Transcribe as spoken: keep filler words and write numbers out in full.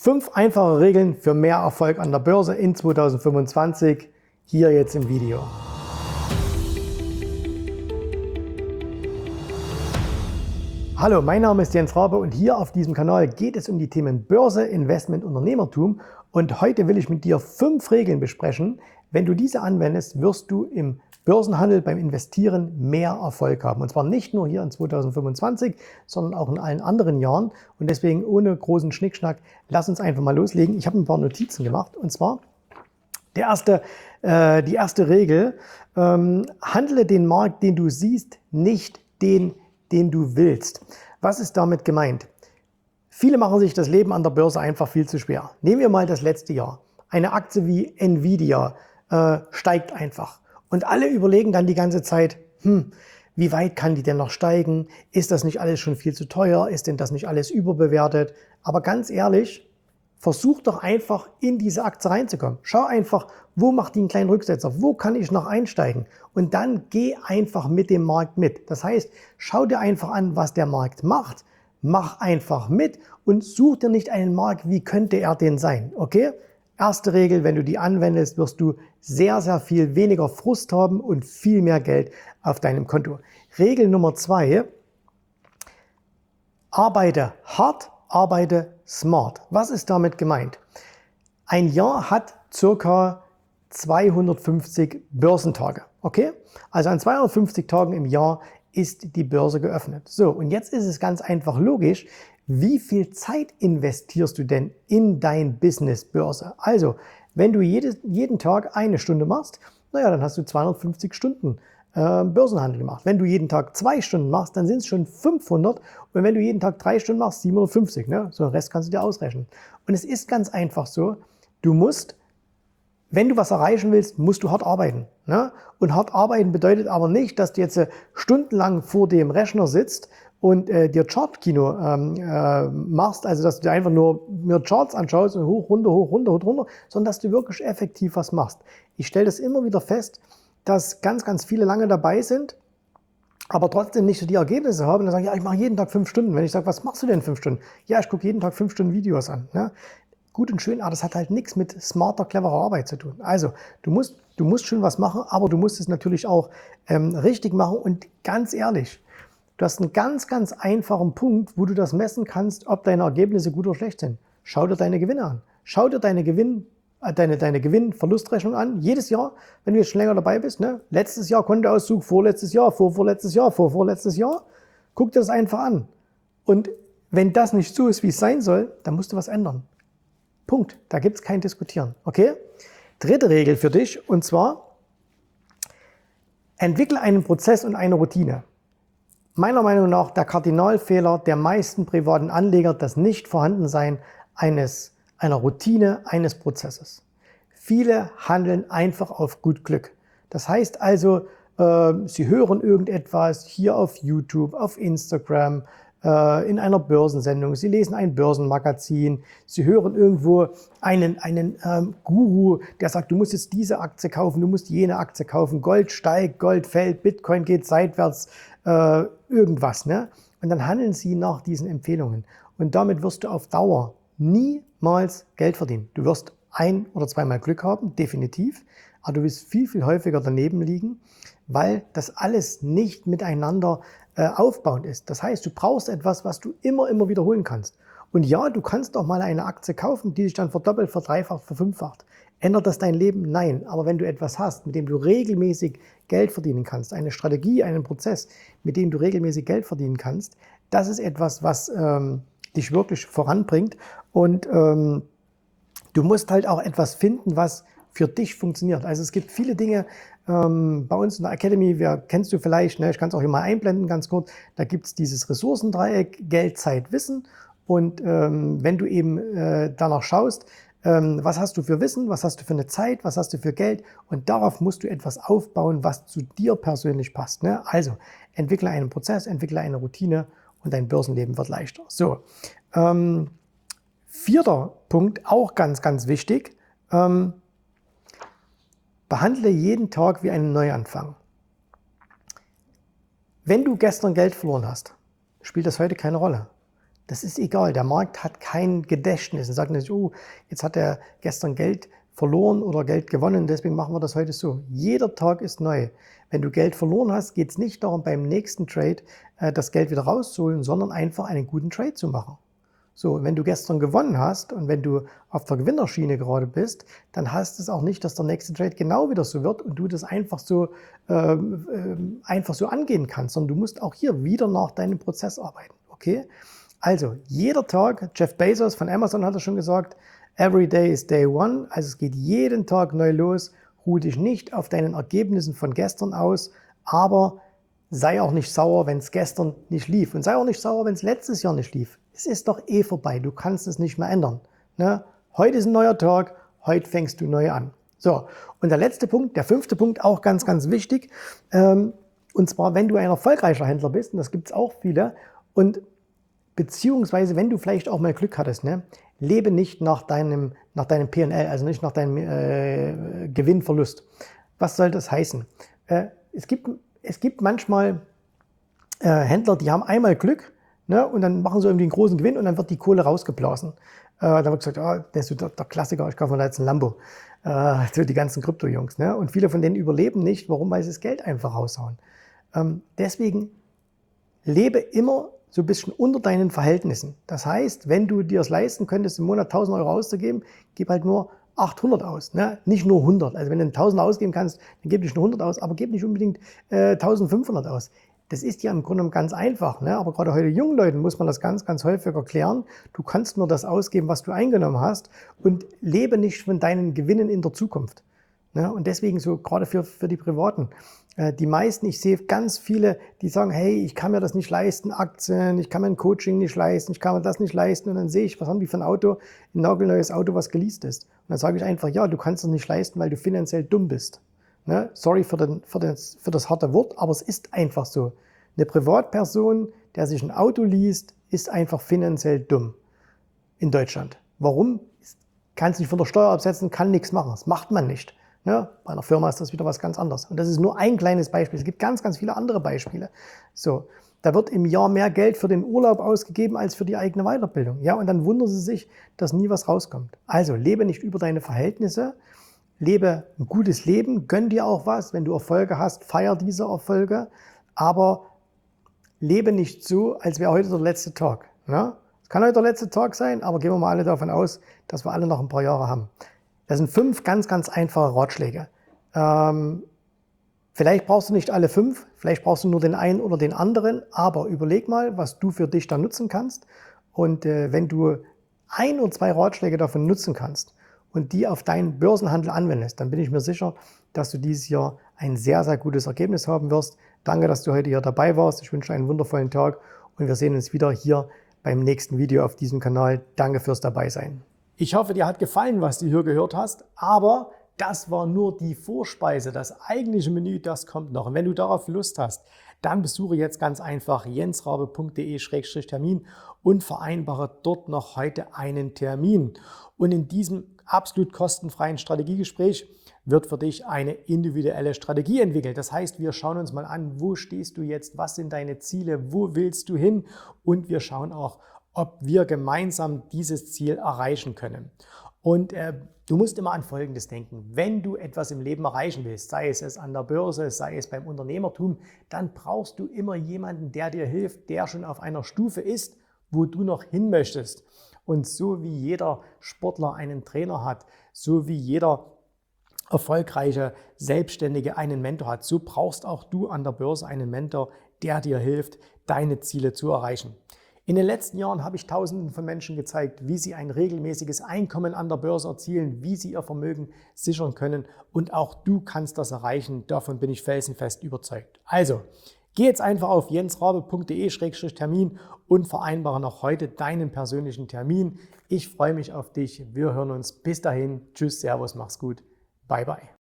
Fünf einfache Regeln für mehr Erfolg an der Börse in zweitausendfünfundzwanzig, hier jetzt im Video. Hallo, mein Name ist Jens Rabe und hier auf diesem Kanal geht es um die Themen Börse, Investment, Unternehmertum und heute will ich mit dir fünf Regeln besprechen. Wenn du diese anwendest, wirst du im Börsenhandel beim Investieren mehr Erfolg haben. Und zwar nicht nur hier in zweitausendfünfundzwanzig, sondern auch in allen anderen Jahren. Und deswegen ohne großen Schnickschnack, lass uns einfach mal loslegen. Ich habe ein paar Notizen gemacht. Und zwar der erste, äh, die erste Regel, ähm, handle den Markt, den du siehst, nicht den, den du willst. Was ist damit gemeint? Viele machen sich das Leben an der Börse einfach viel zu schwer. Nehmen wir mal das letzte Jahr. Eine Aktie wie Nvidia äh, steigt einfach. Und alle überlegen dann die ganze Zeit, hm, wie weit kann die denn noch steigen? Ist das nicht alles schon viel zu teuer? Ist denn das nicht alles überbewertet? Aber ganz ehrlich, versuch doch einfach in diese Aktie reinzukommen. Schau einfach, wo macht die einen kleinen Rücksetzer? Wo kann ich noch einsteigen? Und dann geh einfach mit dem Markt mit. Das heißt, schau dir einfach an, was der Markt macht. Mach einfach mit und such dir nicht einen Markt, wie könnte er denn sein, okay? Erste Regel, wenn du die anwendest, wirst du sehr, sehr viel weniger Frust haben und viel mehr Geld auf deinem Konto. Regel Nummer zwei, arbeite hart, arbeite smart. Was ist damit gemeint? Ein Jahr hat circa zweihundertfünfzig Börsentage, okay? Also an zweihundertfünfzig Tagen im Jahr ist die Börse geöffnet. So, und jetzt ist es ganz einfach logisch, wie viel Zeit investierst du denn in dein Business Börse? Also, wenn du jedes, jeden Tag eine Stunde machst, naja, dann hast du zweihundertfünfzig Stunden äh, Börsenhandel gemacht. Wenn du jeden Tag zwei Stunden machst, dann sind es schon fünfhundert. Und wenn du jeden Tag drei Stunden machst, siebenhundertfünfzig. Ne? So, den Rest kannst du dir ausrechnen. Und es ist ganz einfach so, du musst, wenn du was erreichen willst, musst du hart arbeiten. Ne? Und hart arbeiten bedeutet aber nicht, dass du jetzt äh, stundenlang vor dem Rechner sitzt und äh, dir Chartkino ähm, äh, machst, also dass du dir einfach nur mir Charts anschaust und hoch, runter, hoch, runter, hoch, runter, sondern dass du wirklich effektiv was machst. Ich stelle das immer wieder fest, dass ganz, ganz viele lange dabei sind, aber trotzdem nicht so die Ergebnisse haben. Und dann sagen, ja, ich mache jeden Tag fünf Stunden. Wenn ich sage, was machst du denn fünf Stunden? Ja, ich gucke jeden Tag fünf Stunden Videos an. Ne? Gut und schön, aber das hat halt nichts mit smarter, cleverer Arbeit zu tun. Also, du musst, du musst schon was machen, aber du musst es natürlich auch ähm, richtig machen. Und ganz ehrlich, du hast einen ganz, ganz einfachen Punkt, wo du das messen kannst, ob deine Ergebnisse gut oder schlecht sind. Schau dir deine Gewinne an. Schau dir deine Gewinn, äh, deine, deine Gewinn-Verlustrechnung an. Jedes Jahr, wenn du jetzt schon länger dabei bist. Ne? Letztes Jahr Kontoauszug, vorletztes Jahr, vorvorletztes Jahr, vorvorletztes Jahr. Guck dir das einfach an. Und wenn das nicht so ist, wie es sein soll, dann musst du was ändern. Punkt. Da gibt es kein Diskutieren. Okay? Dritte Regel für dich, und zwar, entwickle einen Prozess und eine Routine. Meiner Meinung nach der Kardinalfehler der meisten privaten Anleger, das Nichtvorhandensein eines, einer Routine, eines Prozesses. Viele handeln einfach auf gut Glück. Das heißt also, äh, sie hören irgendetwas hier auf YouTube, auf Instagram, äh, in einer Börsensendung, sie lesen ein Börsenmagazin, sie hören irgendwo einen, einen ähm, Guru, der sagt, du musst jetzt diese Aktie kaufen, du musst jene Aktie kaufen, Gold steigt, Gold fällt, Bitcoin geht seitwärts, äh, irgendwas. Ne? Und dann handeln sie nach diesen Empfehlungen. Und damit wirst du auf Dauer niemals Geld verdienen. Du wirst ein- oder zweimal Glück haben, definitiv, aber du wirst viel, viel häufiger daneben liegen, weil das alles nicht miteinander äh, aufbauend ist. Das heißt, du brauchst etwas, was du immer, immer wiederholen kannst. Und ja, du kannst auch mal eine Aktie kaufen, die sich dann verdoppelt, verdreifacht, verfünffacht. Ändert das dein Leben? Nein. Aber wenn du etwas hast, mit dem du regelmäßig Geld verdienen kannst, eine Strategie, einen Prozess, mit dem du regelmäßig Geld verdienen kannst, das ist etwas, was ähm, dich wirklich voranbringt. Und ähm, du musst halt auch etwas finden, was für dich funktioniert. Also es gibt viele Dinge ähm, bei uns in der Academy, wer kennst du vielleicht, ne? Ich kann es auch hier mal einblenden, ganz kurz, da gibt es dieses Ressourcendreieck, Geld, Zeit, Wissen. Und ähm, wenn du eben äh, danach schaust, ähm, was hast du für Wissen, was hast du für eine Zeit, was hast du für Geld, und darauf musst du etwas aufbauen, was zu dir persönlich passt. Ne? Also entwickle einen Prozess, entwickle eine Routine und dein Börsenleben wird leichter. So, ähm, vierter Punkt, auch ganz, ganz wichtig, ähm, behandle jeden Tag wie einen Neuanfang. Wenn du gestern Geld verloren hast, spielt das heute keine Rolle. Das ist egal, der Markt hat kein Gedächtnis und sagt nicht, oh, jetzt hat er gestern Geld verloren oder Geld gewonnen, deswegen machen wir das heute so. Jeder Tag ist neu. Wenn du Geld verloren hast, geht es nicht darum, beim nächsten Trade äh, das Geld wieder rauszuholen, sondern einfach einen guten Trade zu machen. So, wenn du gestern gewonnen hast und wenn du auf der Gewinnerschiene gerade bist, dann heißt es auch nicht, dass der nächste Trade genau wieder so wird und du das einfach so, äh, äh, einfach so angehen kannst, sondern du musst auch hier wieder nach deinem Prozess arbeiten. Okay? Also, jeder Tag, Jeff Bezos von Amazon hat es schon gesagt, every day is day one, also es geht jeden Tag neu los, ruh dich nicht auf deinen Ergebnissen von gestern aus, aber sei auch nicht sauer, wenn es gestern nicht lief und sei auch nicht sauer, wenn es letztes Jahr nicht lief. Es ist doch eh vorbei, du kannst es nicht mehr ändern. Ne? Heute ist ein neuer Tag, heute fängst du neu an. So, und der letzte Punkt, der fünfte Punkt, auch ganz, ganz wichtig, ähm, und zwar, wenn du ein erfolgreicher Händler bist, und das gibt es auch viele, und beziehungsweise, wenn du vielleicht auch mal Glück hattest, ne, lebe nicht nach deinem, nach deinem P und L, also nicht nach deinem äh, Gewinnverlust. Was soll das heißen? Äh, es gibt, es gibt manchmal äh, Händler, die haben einmal Glück, ne, und dann machen sie irgendwie einen großen Gewinn und dann wird die Kohle rausgeblasen. Äh, dann wird gesagt, ah, das ist der, der Klassiker, ich kaufe mir da jetzt ein Lambo. Äh, so die ganzen Krypto-Jungs. Ne? Und viele von denen überleben nicht. Warum? Weil sie das Geld einfach raushauen. Ähm, deswegen lebe immer so ein bisschen unter deinen Verhältnissen. Das heißt, wenn du dir es leisten könntest, im Monat tausend Euro auszugeben, gib halt nur achthundert aus, ne? Nicht nur hundert. Also wenn du tausend ausgeben kannst, dann gib nicht nur hundert aus, aber gib nicht unbedingt äh, eintausendfünfhundert aus. Das ist ja im Grunde ganz einfach, ne? Aber gerade heute jungen Leuten muss man das ganz, ganz häufig erklären. Du kannst nur das ausgeben, was du eingenommen hast und lebe nicht von deinen Gewinnen in der Zukunft. Ne? Und deswegen so gerade für, für die Privaten. Äh, die meisten, ich sehe ganz viele, die sagen, hey, ich kann mir das nicht leisten, Aktien, ich kann mir ein Coaching nicht leisten, ich kann mir das nicht leisten. Und dann sehe ich, was haben die für ein Auto? Ein nagelneues Auto, was geleast ist. Und dann sage ich einfach, ja, du kannst es nicht leisten, weil du finanziell dumm bist. Ne? Sorry für, den, für, das, für das harte Wort, aber es ist einfach so. Eine Privatperson, der sich ein Auto liest, ist einfach finanziell dumm in Deutschland. Warum? Kann es nicht von der Steuer absetzen, kann nichts machen. Das macht man nicht. Ne? Bei einer Firma ist das wieder was ganz anderes. Und das ist nur ein kleines Beispiel. Es gibt ganz, ganz viele andere Beispiele. So, da wird im Jahr mehr Geld für den Urlaub ausgegeben als für die eigene Weiterbildung. Ja, und dann wundern sie sich, dass nie was rauskommt. Also lebe nicht über deine Verhältnisse. Lebe ein gutes Leben, gönn dir auch was. Wenn du Erfolge hast, feier diese Erfolge. Aber lebe nicht so, als wäre heute der letzte Tag. Ne? Es kann heute der letzte Tag sein, aber gehen wir mal alle davon aus, dass wir alle noch ein paar Jahre haben. Das sind fünf ganz, ganz einfache Ratschläge. Ähm, vielleicht brauchst du nicht alle fünf, vielleicht brauchst du nur den einen oder den anderen, aber überleg mal, was du für dich da nutzen kannst. Und äh, wenn du ein oder zwei Ratschläge davon nutzen kannst und die auf deinen Börsenhandel anwendest, dann bin ich mir sicher, dass du dieses Jahr ein sehr, sehr gutes Ergebnis haben wirst. Danke, dass du heute hier dabei warst. Ich wünsche einen wundervollen Tag und wir sehen uns wieder hier beim nächsten Video auf diesem Kanal. Danke fürs Dabeisein. Ich hoffe, dir hat gefallen, was du hier gehört hast, aber das war nur die Vorspeise. Das eigentliche Menü, das kommt noch. Und wenn du darauf Lust hast, dann besuche jetzt ganz einfach jensrabe punkt de Schrägstrich Termin und vereinbare dort noch heute einen Termin. Und in diesem absolut kostenfreien Strategiegespräch wird für dich eine individuelle Strategie entwickelt. Das heißt, wir schauen uns mal an, wo stehst du jetzt, was sind deine Ziele, wo willst du hin und wir schauen auch, ob wir gemeinsam dieses Ziel erreichen können. Und äh, du musst immer an Folgendes denken. Wenn du etwas im Leben erreichen willst, sei es, es an der Börse, sei es beim Unternehmertum, dann brauchst du immer jemanden, der dir hilft, der schon auf einer Stufe ist, wo du noch hin möchtest. Und so wie jeder Sportler einen Trainer hat, so wie jeder erfolgreiche Selbstständige einen Mentor hat, so brauchst auch du an der Börse einen Mentor, der dir hilft, deine Ziele zu erreichen. In den letzten Jahren habe ich Tausenden von Menschen gezeigt, wie sie ein regelmäßiges Einkommen an der Börse erzielen, wie sie ihr Vermögen sichern können und auch du kannst das erreichen, davon bin ich felsenfest überzeugt. Also, geh jetzt einfach auf jensrabe punkt de Schrägstrich Termin und vereinbare noch heute deinen persönlichen Termin. Ich freue mich auf dich, wir hören uns, bis dahin, tschüss, servus, mach's gut, bye bye.